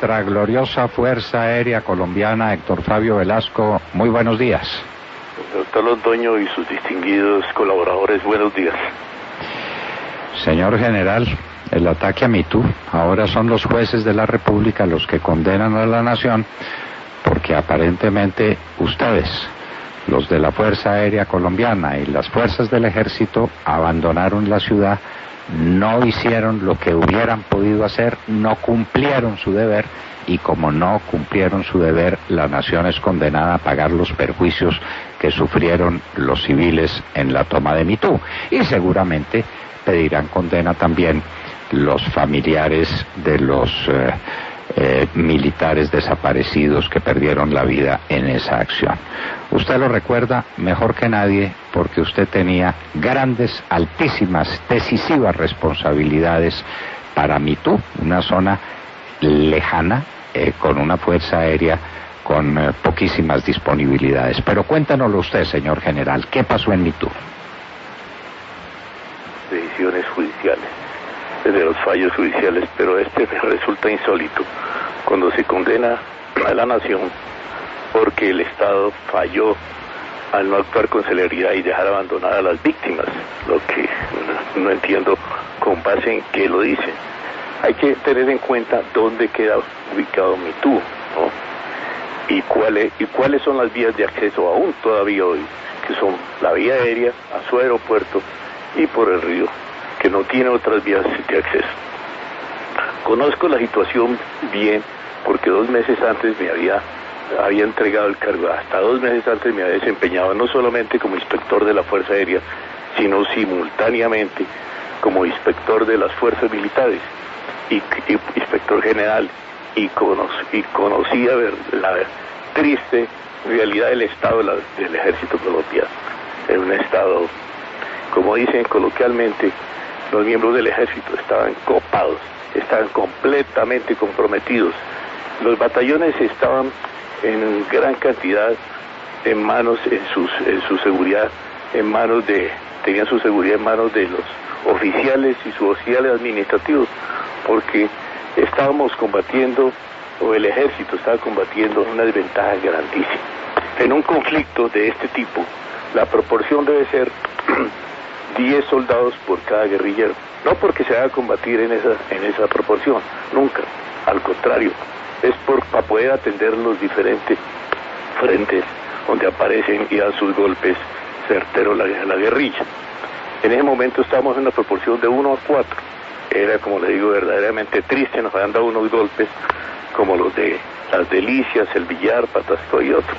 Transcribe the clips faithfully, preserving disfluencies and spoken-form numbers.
nuestra gloriosa Fuerza Aérea Colombiana, Héctor Fabio Velasco. Muy buenos días. Doctor Londoño y sus distinguidos colaboradores, buenos días. Señor general, el ataque a Mitú, ahora son los jueces de la República los que condenan a la nación, porque aparentemente ustedes, los de la Fuerza Aérea Colombiana y las fuerzas del Ejército, abandonaron la ciudad, no hicieron lo que hubieran podido hacer, no cumplieron su deber, y como no cumplieron su deber, la nación es condenada a pagar los perjuicios que sufrieron los civiles en la toma de Mitú, y seguramente pedirán condena también los familiares de los eh, eh, militares desaparecidos que perdieron la vida en esa acción. Usted lo recuerda mejor que nadie porque usted tenía grandes, altísimas, decisivas responsabilidades para Mitú, una zona lejana, eh, con una fuerza aérea con eh, poquísimas disponibilidades. Pero cuéntanoslo usted, señor general, ¿qué pasó en Mitú? Decisiones judiciales, de los fallos judiciales, pero este resulta insólito cuando se condena a la nación porque el Estado falló al no actuar con celeridad y dejar abandonar a las víctimas, lo que no, no entiendo con base en qué lo dicen. Hay que tener en cuenta dónde queda ubicado Mitú, ¿no? Y cuáles y cuáles son las vías de acceso aún todavía hoy, que son la vía aérea a su aeropuerto y por el río, que no tiene otras vías de acceso. Conozco la situación bien, porque dos meses antes me había, había entregado el cargo, hasta dos meses antes me había desempeñado no solamente como inspector de la Fuerza Aérea, sino simultáneamente como inspector de las fuerzas militares y, y inspector general, y, cono, y conocía la triste realidad del estado de la, del ejército colombiano. En un estado, como dicen coloquialmente, los miembros del ejército estaban copados, estaban completamente comprometidos. Los batallones estaban en gran cantidad en manos, en, sus, en su seguridad, en manos de, tenían su seguridad en manos de los oficiales y suboficiales administrativos, porque estábamos combatiendo, o el ejército estaba combatiendo una desventaja grandísima. En un conflicto de este tipo, la proporción debe ser diez soldados por cada guerrillero, no porque se haga combatir en esa en esa proporción, nunca, al contrario, es por para poder atender los diferentes frentes donde aparecen y dan sus golpes certeros la, la guerrilla. En ese momento estábamos en una proporción de uno a cuatro, era, como le digo, verdaderamente triste, nos habían dado unos golpes como los de Las Delicias, El Villar, Patasco y otros.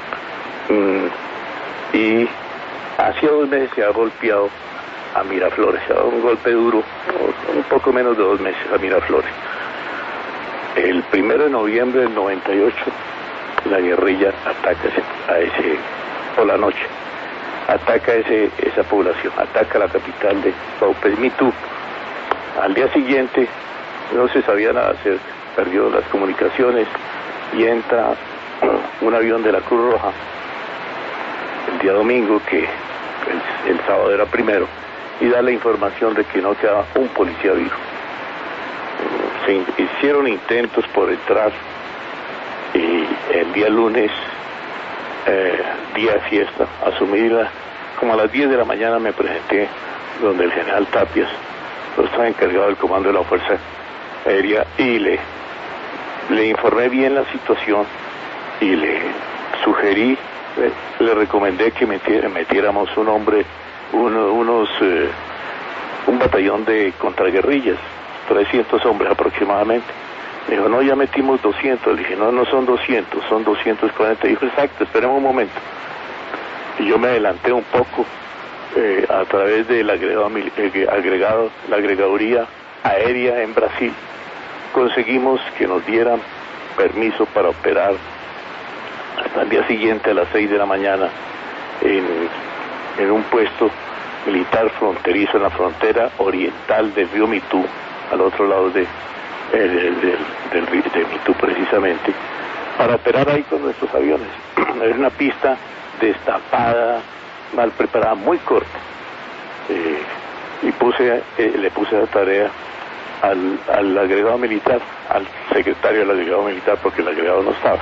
Mm, y hacía dos meses se ha golpeado a Miraflores, se ha dado un golpe duro, un poco menos de dos meses a Miraflores. El primero de noviembre del noventa y ocho, la guerrilla ataca a ese, por la noche, ataca ese, esa población, ataca la capital de Paupés, Mitú. Al día siguiente no se sabía nada, se perdió las comunicaciones y entra un avión de la Cruz Roja el día domingo, que el, el sábado era primero, y da la información de que no quedaba un policía vivo. Se in, hicieron intentos por entrar, y el día lunes, eh, día de fiesta, asumirla, como a las diez de la mañana me presenté donde el general Tapias, yo estaba encargado del comando de la Fuerza Aérea, y le, le informé bien la situación y le sugerí, le, le recomendé que metiera, metiéramos un hombre, uno, unos, eh, un batallón de contraguerrillas, trescientos hombres aproximadamente. Me dijo, no, ya metimos doscientos. Le dije, no, no son doscientos, son doscientos cuarenta. Dijo, exacto, esperemos un momento. Y yo me adelanté un poco eh, a través del agregado, eh, agregado, la agregaduría aérea en Brasil. Conseguimos que nos dieran permiso para operar hasta el día siguiente a las seis de la mañana en, en un puesto militar fronterizo en la frontera oriental del río Mitú, al otro lado de Eh, del, del, del, de Mitú precisamente, para operar ahí con nuestros aviones. Es una pista destapada, mal preparada, muy corta, eh, y puse eh, le puse la tarea al, al agregado militar, al secretario del agregado militar, porque el agregado no estaba.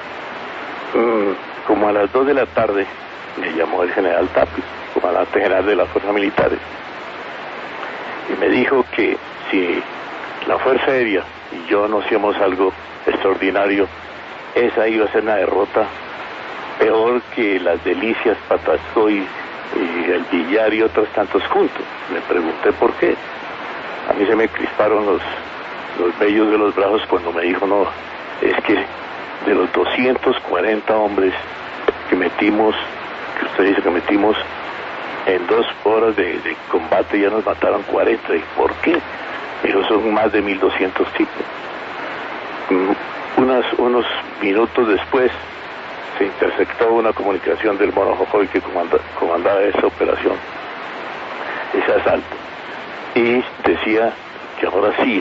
Mm, como a las dos de la tarde me llamó el general Tapia, comandante general de las fuerzas militares, y me dijo que si la Fuerza Aérea y yo no hacíamos algo extraordinario, esa iba a ser una derrota peor que las Delicias, Patascoy y el Villar y otros tantos juntos. Me pregunté por qué. A mí se me crisparon los, los vellos de los brazos cuando me dijo, no, es que de los doscientos cuarenta hombres que metimos, que usted dice que metimos en dos horas de, de combate, ya nos mataron cuarenta. ¿Y por qué? Dijo, son más de mil doscientos tipos. Unas, unos minutos después se interceptó una comunicación del Mono Jojoy que comanda, comandaba esa operación, ese asalto, y decía que ahora sí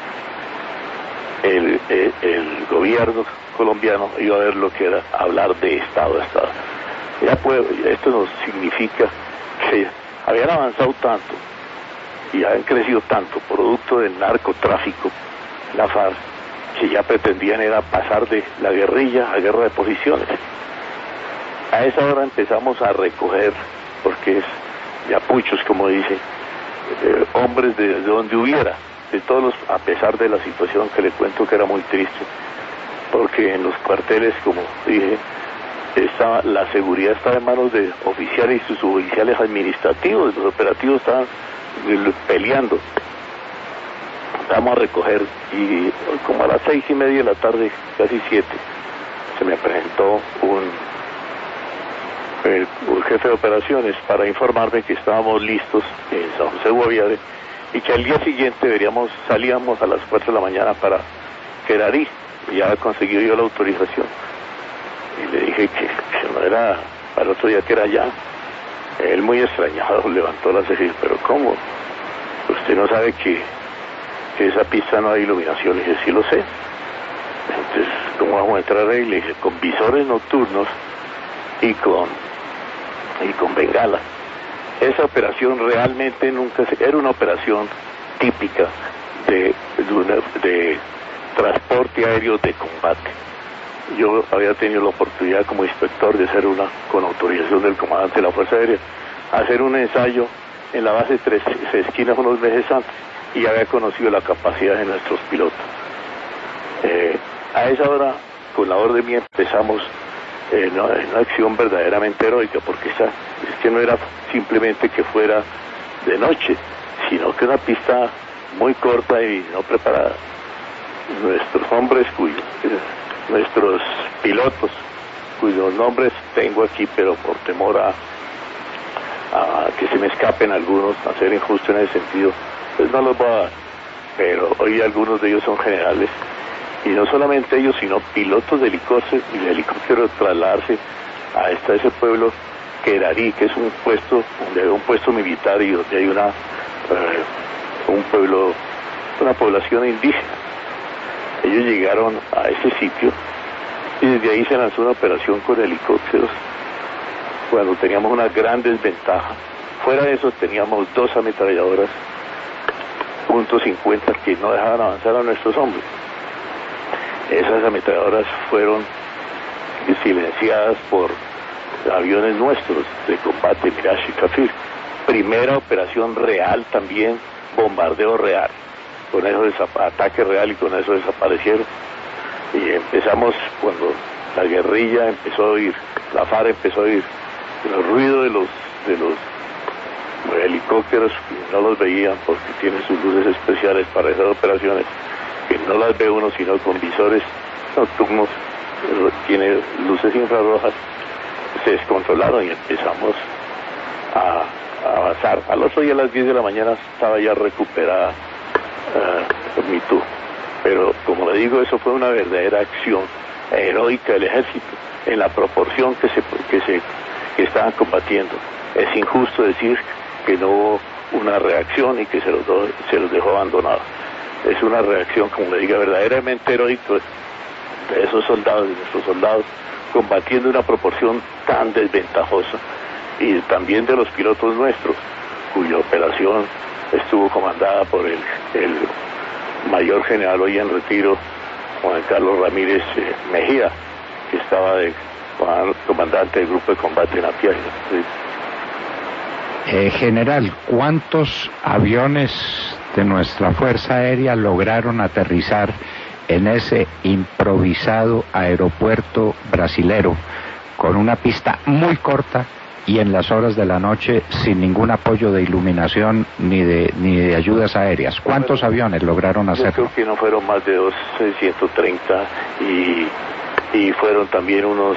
el, el, el gobierno colombiano iba a ver lo que era hablar de Estado a Estado. Ya puede, esto nos significa que habían avanzado tanto y habían crecido tanto producto del narcotráfico, la FARC, que ya pretendían era pasar de la guerrilla a guerra de posiciones. A esa hora empezamos a recoger, porque es de apuchos, como dice, eh, hombres de, de donde hubiera, de todos los, a pesar de la situación que le cuento que era muy triste, porque en los cuarteles, como dije, estaba, la seguridad estaba en manos de oficiales y suboficiales administrativos, los operativos estaban peleando. Vamos a recoger, y como a las seis y media de la tarde, casi siete, se me presentó un, el, un jefe de operaciones para informarme que estábamos listos en San José Guaviare y que al día siguiente veríamos, salíamos a las cuatro de la mañana para Querarí, y ya había conseguido yo la autorización. Y le dije que, que no era para otro día, que era ya. Él, muy extrañado, levantó la ceja y dijo, pero ¿cómo? Usted no sabe que que esa pista no hay iluminación. Le dije, sí lo sé. Entonces, ¿cómo vamos a entrar ahí? Le dije, con visores nocturnos y con y con bengala. Esa operación realmente nunca se, era una operación típica de, de, una, de transporte aéreo de combate. Yo había tenido la oportunidad como inspector de hacer una, con autorización del comandante de la Fuerza Aérea, hacer un ensayo en la base Tres Esquinas unos meses antes, y había conocido la capacidad de nuestros pilotos. Eh, a esa hora, con la orden mía, empezamos eh, no, una acción verdaderamente heroica, porque esa, es que no era simplemente que fuera de noche, sino que una pista muy corta y no preparada. Nuestros hombres, cuyos, eh, nuestros pilotos, cuyos nombres tengo aquí, pero por temor a, a que se me escapen algunos, a ser injusto en ese sentido, pues no los voy a dar, pero hoy algunos de ellos son generales, y no solamente ellos, sino pilotos de helicópteros y de helicópteros trasladarse a esta, ese pueblo Querarí, que es un puesto, donde hay un puesto militar y donde hay una eh, un pueblo, una población indígena. Ellos llegaron a ese sitio y desde ahí se lanzó una operación con helicópteros cuando teníamos una gran desventaja. Fuera de eso teníamos dos ametralladoras punto cincuenta que no dejaban avanzar a nuestros hombres. Esas ametralladoras fueron silenciadas por aviones nuestros de combate, Mirage y Kafir. Primera operación real también, bombardeo real. Con eso ataque real, y con eso desaparecieron. Y empezamos, cuando la guerrilla empezó a oír, la FARC empezó a oír el ruido de los de los helicópteros, que no los veían porque tienen sus luces especiales para esas operaciones, que no las ve uno sino con visores nocturnos, tiene luces infrarrojas. Se descontrolaron y empezamos a, a avanzar. Al otro día a las diez de la mañana estaba ya recuperada uh, mi tú. Pero como le digo, eso fue una verdadera acción heroica del ejército en la proporción que se que se que estaban combatiendo. Es injusto decir que no hubo una reacción y que se los, do, se los dejó abandonados. Es una reacción, como le digo, verdaderamente heroica de esos soldados, de nuestros soldados, combatiendo una proporción tan desventajosa, y también de los pilotos nuestros, cuya operación estuvo comandada por el, el mayor general hoy en retiro, Juan Carlos Ramírez eh, Mejía, que estaba de comandante del grupo de combate en Apiaje. ¿Sí? Eh, general, ¿cuántos aviones de nuestra Fuerza Aérea lograron aterrizar en ese improvisado aeropuerto brasilero con una pista muy corta y en las horas de la noche sin ningún apoyo de iluminación ni de ni de ayudas aéreas? ¿Cuántos bueno, aviones lograron hacerlo? Yo creo que no fueron más de dos, ciento treinta y, y fueron también unos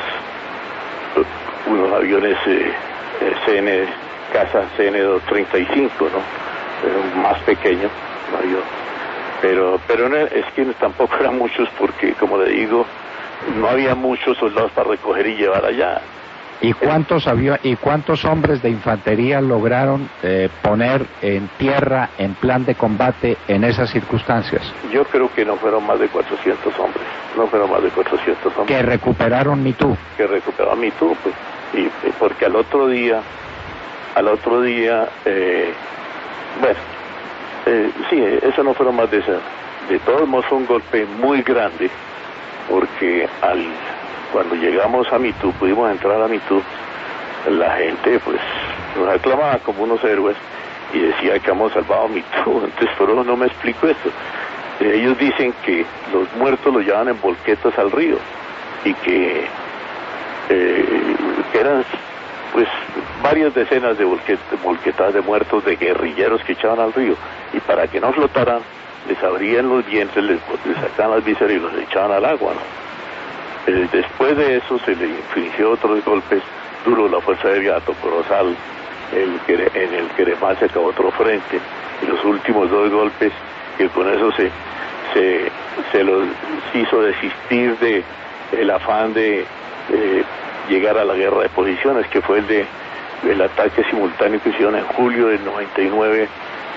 unos aviones eh, C N, Casa C N doscientos treinta y cinco, ¿no? Pero más pequeños, ¿no? Yo, pero pero no, es que tampoco eran muchos porque, como le digo, no había muchos soldados para recoger y llevar allá. ¿Y cuántos avió- y cuántos hombres de infantería lograron eh, poner en tierra en plan de combate en esas circunstancias? Yo creo que no fueron más de cuatrocientos hombres, no fueron más de cuatrocientos hombres. Que recuperaron Mitú. Que recuperaron Mitú, pues, y, y porque al otro día, al otro día, eh, bueno, eh, sí, eso no fueron más de esas. De todos modos fue un golpe muy grande, porque al cuando llegamos a Mitú, pudimos entrar a Mitú, la gente pues nos aclamaba como unos héroes y decía que hemos salvado Mitú. Entonces, pero no me explico esto. Ellos dicen que los muertos los llevan en volquetas al río y que, eh, que eran pues varias decenas de volquetas, volquetas de muertos de guerrilleros que echaban al río, y para que no flotaran les abrían los vientres, les, les sacaban las vísceras y los echaban al agua, ¿no? Después de eso se le infligió otros golpes duros la Fuerza Aérea a Tocorozal, el, en el Queremá se acabó otro frente, y los últimos dos golpes que con eso se se, se los hizo desistir de el afán de eh, llegar a la guerra de posiciones, que fue el de el ataque simultáneo que hicieron en julio del noventa y nueve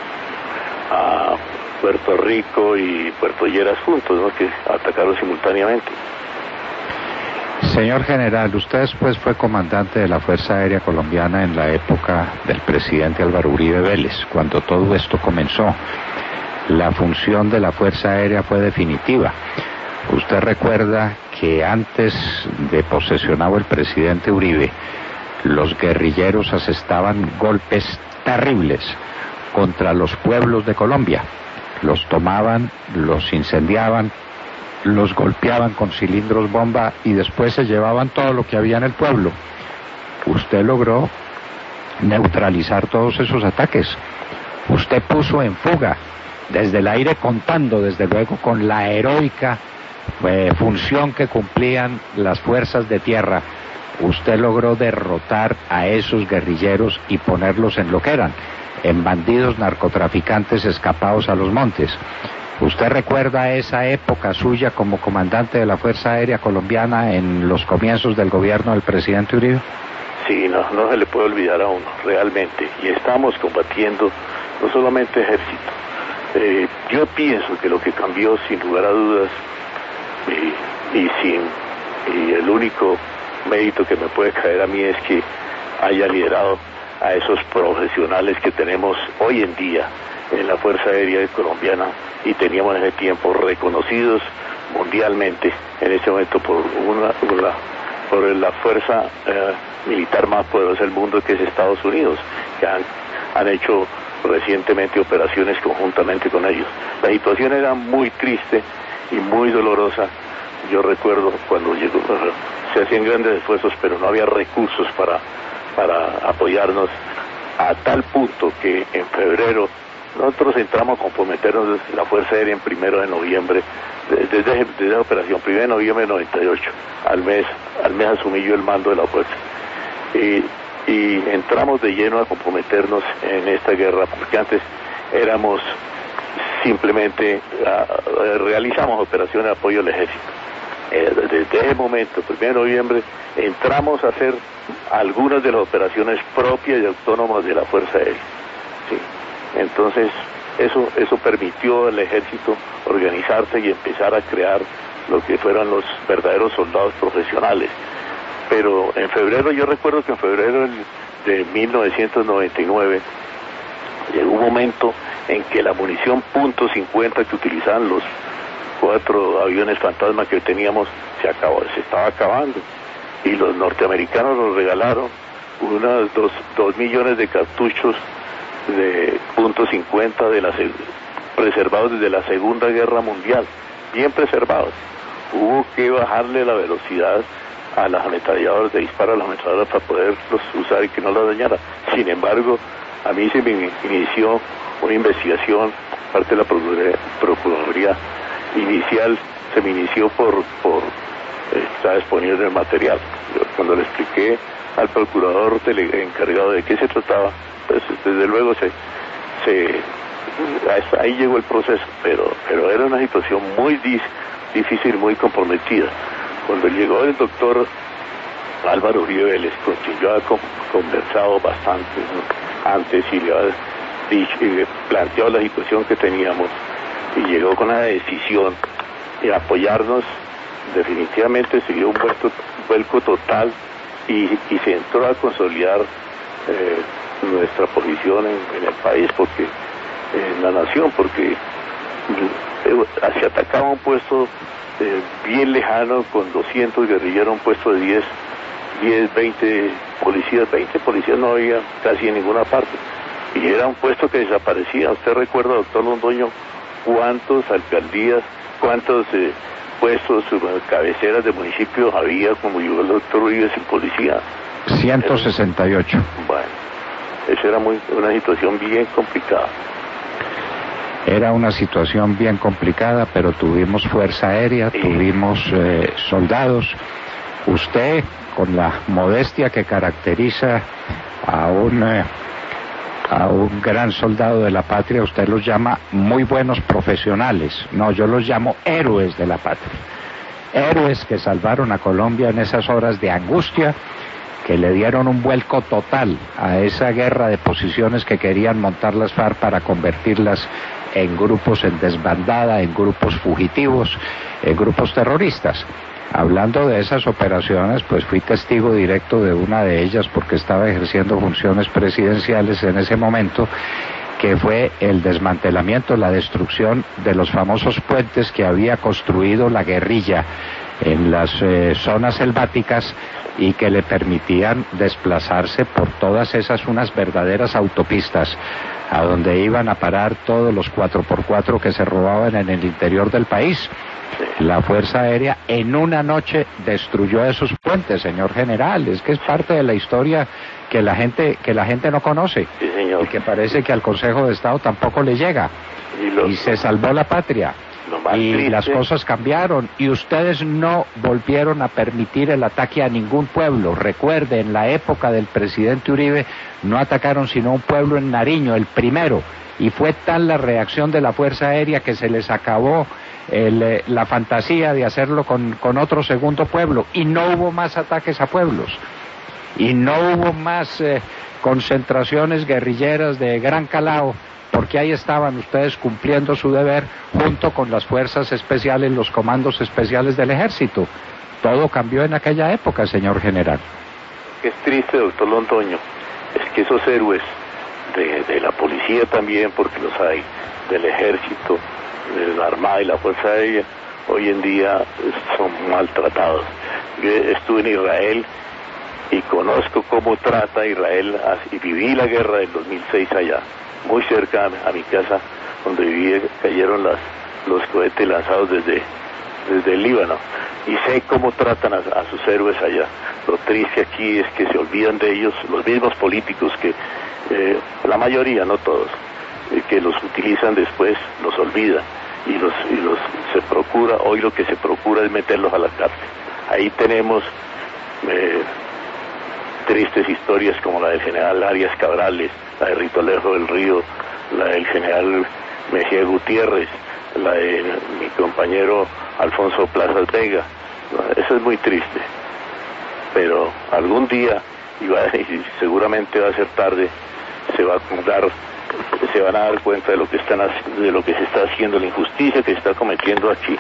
a Puerto Rico y Puerto Lleras juntos, ¿no? Que atacaron simultáneamente. Señor general, usted después fue comandante de la Fuerza Aérea Colombiana en la época del presidente Álvaro Uribe Vélez, cuando todo esto comenzó. La función de la Fuerza Aérea fue definitiva. Usted recuerda que antes de posesionado el presidente Uribe, los guerrilleros asestaban golpes terribles contra los pueblos de Colombia. Los tomaban, los incendiaban, los golpeaban con cilindros bomba y después se llevaban todo lo que había en el pueblo. Usted logró neutralizar todos esos ataques. Usted puso en fuga desde el aire, contando desde luego con la heroica eh, función que cumplían las fuerzas de tierra. Usted logró derrotar a esos guerrilleros y ponerlos en lo que eran, en bandidos narcotraficantes escapados a los montes. ¿Usted recuerda esa época suya como comandante de la Fuerza Aérea Colombiana en los comienzos del gobierno del presidente Uribe? Sí, no, no se le puede olvidar a uno, realmente. Y estamos combatiendo no solamente ejército. Eh, yo pienso que lo que cambió, sin lugar a dudas, y, y, sin, y el único mérito que me puede caer a mí es que haya liderado a esos profesionales que tenemos hoy en día en la Fuerza Aérea Colombiana, y teníamos en ese tiempo reconocidos mundialmente en ese momento por una, una por la fuerza eh, militar más poderosa del mundo, que es Estados Unidos, que han, han hecho recientemente operaciones conjuntamente con ellos. La situación era muy triste y muy dolorosa. Yo recuerdo cuando llegó, se hacían grandes esfuerzos, pero no había recursos para, para apoyarnos, a tal punto que en febrero nosotros entramos a comprometernos desde la Fuerza Aérea en primero de noviembre, desde, desde la operación primero de noviembre de noventa y ocho, al mes, al mes asumí yo el mando de la Fuerza. Y, y entramos de lleno a comprometernos en esta guerra, porque antes éramos simplemente, uh, realizamos operaciones de apoyo al ejército. Eh, desde ese momento, primero de noviembre, entramos a hacer algunas de las operaciones propias y autónomas de la Fuerza Aérea. ¿Sí? Entonces, eso, eso permitió al ejército organizarse y empezar a crear lo que fueron los verdaderos soldados profesionales. Pero en febrero, yo recuerdo que en febrero de mil novecientos noventa y nueve Llegó un momento en que la munición punto cincuenta que utilizaban los cuatro aviones fantasma que teníamos se acabó, se estaba acabando, y los norteamericanos nos regalaron unos dos, dos millones de cartuchos de punto cincuenta de la, preservados desde la Segunda Guerra Mundial, bien preservados. Hubo que bajarle la velocidad a las ametralladoras, de disparo a las ametralladoras para poderlos usar y que no las dañara. Sin embargo, a mí se me inició una investigación, parte de la Procuraduría, Procuraduría inicial, se me inició por, por estar exponiendo el material. Yo, cuando le expliqué al procurador dele, encargado de qué se trataba, pues desde luego se, se ahí llegó el proceso, pero, pero era una situación muy dis, difícil, muy comprometida. Cuando llegó el doctor Álvaro Uribe Vélez, con quien yo había conversado bastante, ¿no?, antes, y le había dicho, y le planteado la situación que teníamos, y llegó con la decisión de apoyarnos, definitivamente se dio un vuelco, vuelco total, y, y se entró a consolidar eh, nuestra posición en, en el país, porque en la nación, porque eh, se atacaba un puesto eh, bien lejano con doscientos guerrilleros, un puesto de diez, veinte policías, veinte policías no había casi en ninguna parte, y era un puesto que desaparecía. Usted recuerda, doctor Londoño, cuántos alcaldías, cuántos eh, puestos, cabeceras de municipios había, como llegó el doctor Uribe, sin policía. ciento sesenta y ocho. Bueno, esa era muy, una situación bien complicada. Era una situación bien complicada, pero tuvimos fuerza aérea, sí. tuvimos eh, soldados. Usted, con la modestia que caracteriza a un, eh, a un gran soldado de la patria, usted los llama muy buenos profesionales. No, yo los llamo héroes de la patria. Héroes que salvaron a Colombia en esas horas de angustia, que le dieron un vuelco total a esa guerra de posiciones que querían montar las FARC para convertirlas en grupos en desbandada, en grupos fugitivos, en grupos terroristas. Hablando de esas operaciones, pues fui testigo directo de una de ellas porque estaba ejerciendo funciones presidenciales en ese momento, que fue el desmantelamiento, la destrucción de los famosos puentes que había construido la guerrilla en las eh, zonas selváticas y que le permitían desplazarse por todas esas, unas verdaderas autopistas, a donde iban a parar todos los cuatro por cuatro que se robaban en el interior del país. La Fuerza Aérea en una noche destruyó esos puentes, señor general. Es que es parte de la historia que la gente que la gente no conoce, sí, señor. Y que parece que al Consejo de Estado tampoco le llega. Y, lo, y se salvó la patria. Y triste. Las cosas cambiaron y ustedes no volvieron a permitir el ataque a ningún pueblo. Recuerde, en la época del presidente Uribe no atacaron sino un pueblo en Nariño, el primero, y fue tal la reacción de la Fuerza Aérea que se les acabó el, la fantasía de hacerlo con, con otro segundo pueblo, y no hubo más ataques a pueblos, y no hubo más eh, concentraciones guerrilleras de gran calado, porque ahí estaban ustedes cumpliendo su deber junto con las fuerzas especiales, los comandos especiales del ejército. Todo cambió en aquella época, señor general. Es triste, doctor Londoño, es que esos héroes de, de la policía también, porque los hay, del ejército, de la armada y la fuerza aérea, hoy en día son maltratados. Yo estuve en Israel y conozco cómo trata Israel, y viví la guerra del dos mil seis allá, muy cerca a mi casa, donde viví, cayeron las, los cohetes lanzados desde, desde el Líbano, y sé cómo tratan a, a sus héroes allá. Lo triste aquí es que se olvidan de ellos, los mismos políticos que, eh, la mayoría, no todos, eh, que los utilizan después, los olvidan, y los, y los se procura, hoy lo que se procura es meterlos a la cárcel. Ahí tenemos eh, tristes historias como la del general Arias Cabrales, la de Rito Alejo del Río, la del general Mejía Gutiérrez, la de mi compañero Alfonso Plazas Vega. Eso es muy triste, pero algún día, y, va, y seguramente va a ser tarde, se va a dar, se van a dar cuenta de lo que están de lo que se está haciendo, la injusticia que se está cometiendo aquí.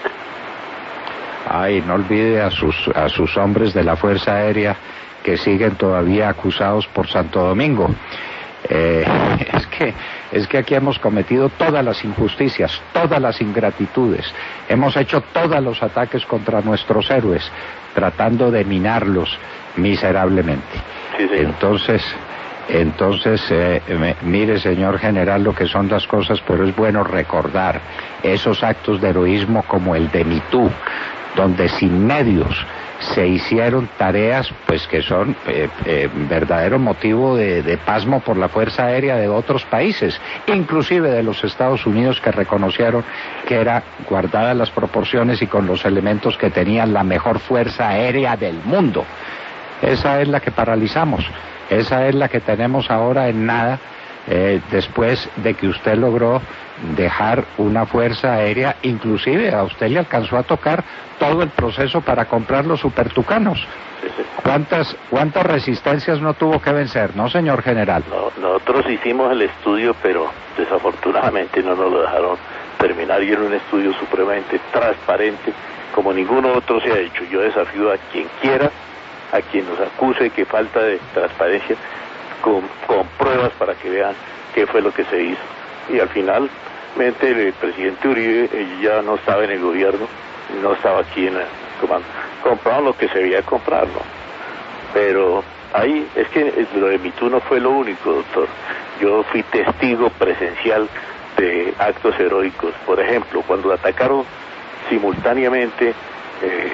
Ay, no olvide a sus a sus hombres de la Fuerza Aérea que siguen todavía acusados por Santo Domingo. Eh, es que es que aquí hemos cometido todas las injusticias, todas las ingratitudes, hemos hecho todos los ataques contra nuestros héroes, tratando de minarlos miserablemente. Sí, señor. Entonces, entonces eh, me, mire, señor general, lo que son las cosas, pero es bueno recordar esos actos de heroísmo como el de Mitú, donde sin medios se hicieron tareas pues que son eh, eh, verdadero motivo de, de pasmo por la Fuerza Aérea de otros países, inclusive de los Estados Unidos, que reconocieron que era, guardadas las proporciones y con los elementos que tenían, la mejor Fuerza Aérea del mundo. Esa es la que paralizamos, esa es la que tenemos ahora en nada, eh, después de que usted logró dejar una Fuerza Aérea, inclusive a usted le alcanzó a tocar todo el proceso para comprar los supertucanos. ¿Cuántas, cuántas resistencias no tuvo que vencer, no, señor general? No, nosotros hicimos el estudio, pero desafortunadamente no nos lo dejaron terminar, y era un estudio supremamente transparente, como ninguno otro se ha hecho. Yo desafío a quien quiera, a quien nos acuse que falta de transparencia, con, con pruebas para que vean qué fue lo que se hizo. Y al final, el presidente Uribe ya no estaba en el gobierno, no estaba aquí en el comando. Compraron lo que se debía comprar, ¿no? Pero ahí, es que lo de Mitú no fue lo único, doctor. Yo fui testigo presencial de actos heroicos. Por ejemplo, cuando atacaron simultáneamente eh,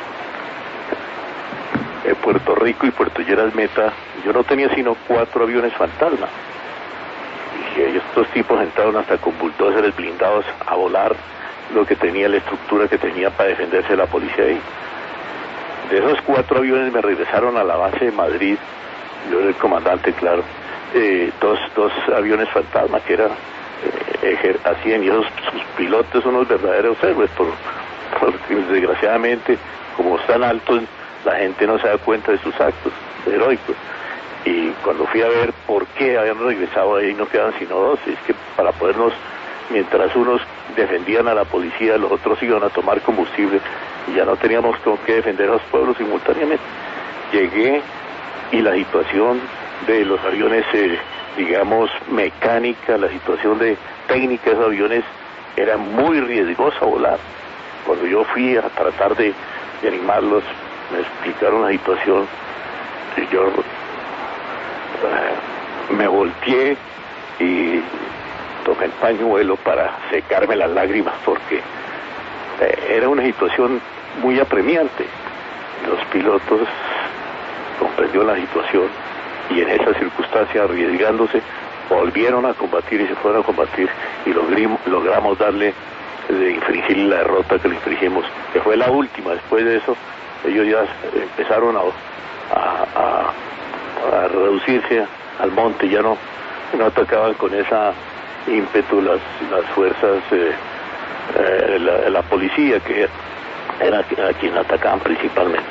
eh, Puerto Rico y Puerto Lleras Meta, yo no tenía sino cuatro aviones fantasma. Y estos tipos entraron hasta con bulldozers blindados a volar lo que tenía, la estructura que tenía para defenderse de la policía ahí. De esos cuatro aviones me regresaron a la base de Madrid, yo era el comandante, claro, eh, dos, dos aviones fantasma que eran, eh, hacían, y esos sus pilotos son unos verdaderos héroes, por, porque desgraciadamente, como están altos, la gente no se da cuenta de sus actos heroicos. Y cuando fui a ver por qué habían regresado ahí, no quedaban sino dos, es que para podernos, mientras unos defendían a la policía, los otros iban a tomar combustible, y ya no teníamos con qué defender a los pueblos simultáneamente. Llegué, y la situación de los aviones, eh, digamos, mecánica, la situación de técnica de esos aviones, era muy riesgosa volar. Cuando yo fui a tratar de, de animarlos, me explicaron la situación, y yo me volteé y tomé el pañuelo para secarme las lágrimas, porque era una situación muy apremiante. Los pilotos comprendieron la situación, y en esa circunstancia, arriesgándose, volvieron a combatir y se fueron a combatir, y logrimos, logramos darle, de infringir la derrota que le infringimos, que fue la última. Después de eso, ellos ya empezaron a, a, a a reducirse al monte, ya no, no atacaban con esa ímpetu las, las fuerzas, eh, eh, la, la policía, que era a quien atacaban principalmente.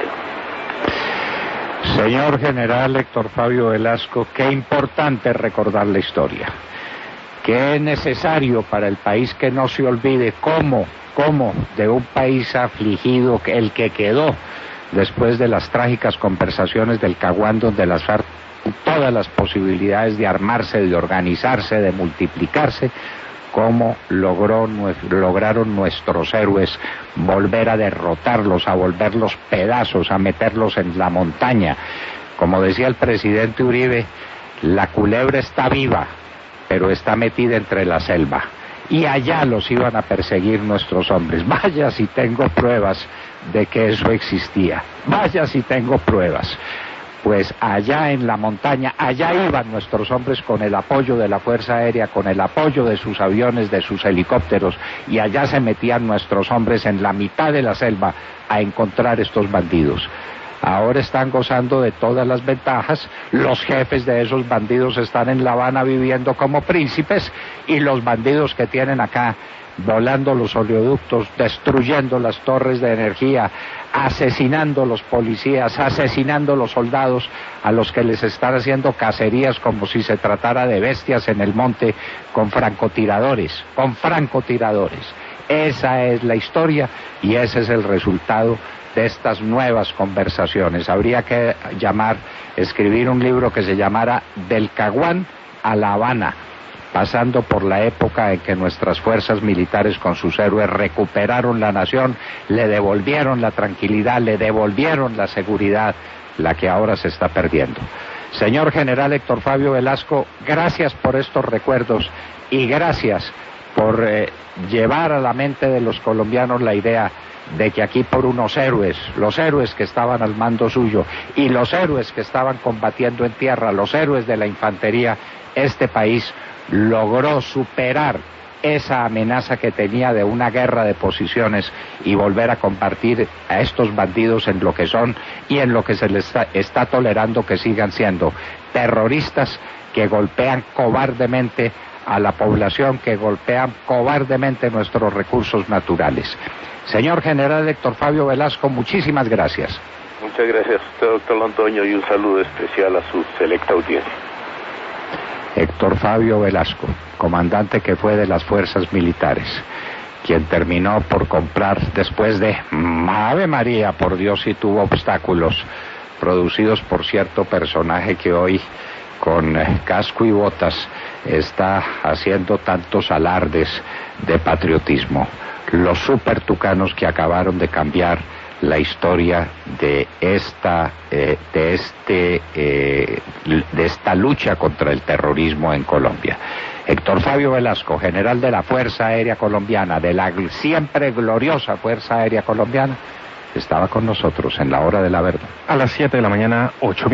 Señor general Héctor Fabio Velasco, qué importante recordar la historia, qué necesario para el país que no se olvide cómo, cómo de un país afligido, el que quedó después de las trágicas conversaciones del Caguán, donde las FARC todas las posibilidades de armarse, de organizarse, de multiplicarse, cómo logró, lograron nuestros héroes volver a derrotarlos, a volverlos pedazos, a meterlos en la montaña. Como decía el presidente Uribe, la culebra está viva, pero está metida entre la selva. Y allá los iban a perseguir nuestros hombres. Vaya si tengo pruebas de que eso existía. Vaya si tengo pruebas. Pues allá en la montaña, allá iban nuestros hombres con el apoyo de la Fuerza Aérea, con el apoyo de sus aviones, de sus helicópteros, y allá se metían nuestros hombres en la mitad de la selva a encontrar estos bandidos. Ahora están gozando de todas las ventajas, los jefes de esos bandidos están en La Habana viviendo como príncipes, y los bandidos que tienen acá, volando los oleoductos, destruyendo las torres de energía, asesinando los policías, asesinando los soldados, a los que les están haciendo cacerías como si se tratara de bestias en el monte, con francotiradores, con francotiradores. Esa es la historia, y ese es el resultado de estas nuevas conversaciones. Habría que llamar, escribir un libro que se llamara Del Caguán a La Habana, pasando por la época en que nuestras fuerzas militares con sus héroes recuperaron la nación, le devolvieron la tranquilidad, le devolvieron la seguridad, la que ahora se está perdiendo. Señor General Héctor Fabio Velasco, gracias por estos recuerdos y gracias por eh, llevar a la mente de los colombianos la idea de que aquí por unos héroes, los héroes que estaban al mando suyo y los héroes que estaban combatiendo en tierra, los héroes de la infantería, este país logró superar esa amenaza que tenía de una guerra de posiciones y volver a compartir a estos bandidos en lo que son y en lo que se les está, está tolerando que sigan siendo terroristas que golpean cobardemente a la población, que golpean cobardemente nuestros recursos naturales. Señor General Héctor Fabio Velasco, muchísimas gracias. Muchas gracias a usted, doctor Londoño, y un saludo especial a su selecta audiencia. Héctor Fabio Velasco, comandante que fue de las fuerzas militares, quien terminó por comprar después de Ave María, por Dios, si tuvo obstáculos producidos por cierto personaje que hoy con eh, casco y botas está haciendo tantos alardes de patriotismo. Los supertucanos que acabaron de cambiar la historia de esta eh, de este eh, de esta lucha contra el terrorismo en Colombia. Héctor Fabio Velasco, general de la Fuerza Aérea Colombiana, de la siempre gloriosa Fuerza Aérea Colombiana, estaba con nosotros en la hora de la verdad. A las siete de la mañana, ocho